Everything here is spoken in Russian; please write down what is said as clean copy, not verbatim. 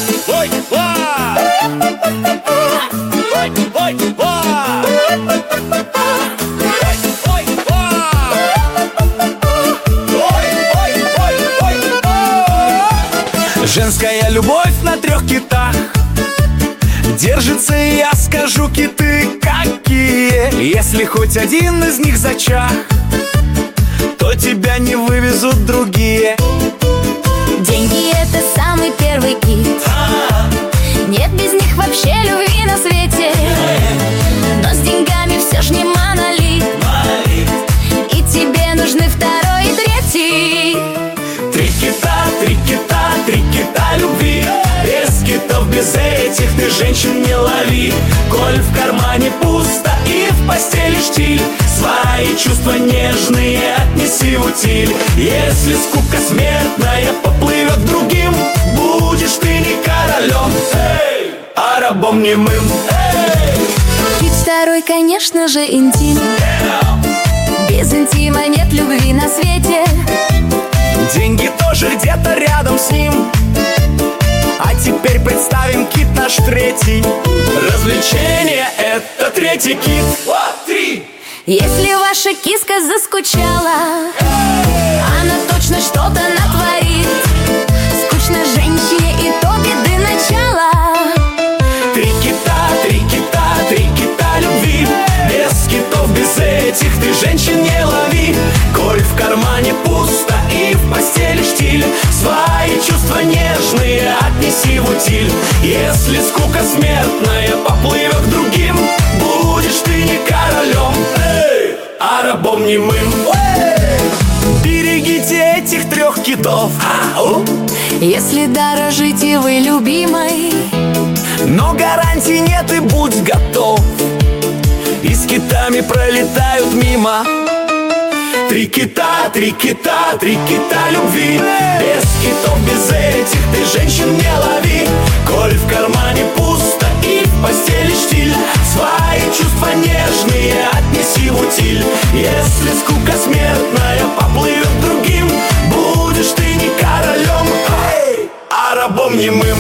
Ой, ва! Ой, ой, ва! Ой, ва! Женская любовь на 3 китах держится, и я скажу, киты какие. Если хоть один из них зачах, то тебя не вывезут другие. Деньги — это самый первый кит. Нет без них вообще любви на свете. Но с деньгами все ж не монолит. И тебе нужны 2 и 3. 3 кита, 3 кита, 3 кита любви. Без китов, без этих ты женщин не лови. Коль в кармане пусто и в постели штиль, свои чувства нежные отнеси в утиль. Если скука смертная поплывет к другим, будешь ты не королем, эй, а рабом немым, эй. Кит 2, конечно же, интим. Без интима нет любви на свете. Деньги тоже где-то рядом с ним. А теперь представим кит наш 3. Развлечение — это 3 кит. 3. Если ваша киска заскучала, она точно что-то натворит. Скучно женщине, и то беды начало. 3 кита, 3 кита, 3 кита любви. Без китов, без этих ты женщин не лови. Коль в кармане пусто и в постели штиль, свои чувства нежные отнеси в утиль. Если скука смертная поплывет к другим, будешь ты не королем, эй, а рабом немым, эй. Берегите этих 3 китов. Если дорожите вы любимой, но гарантий нет, и будь готов, и с китами пролетают мимо. 3 кита, 3 кита, 3 кита любви. Без китов, без этих ты женщин не лови. Коль в кармане пусто и в постели штиль, свои чувства нежные отнеси в утиль. Если скука смертная поплывет к другим, будешь ты не королем, эй, а рабом немым.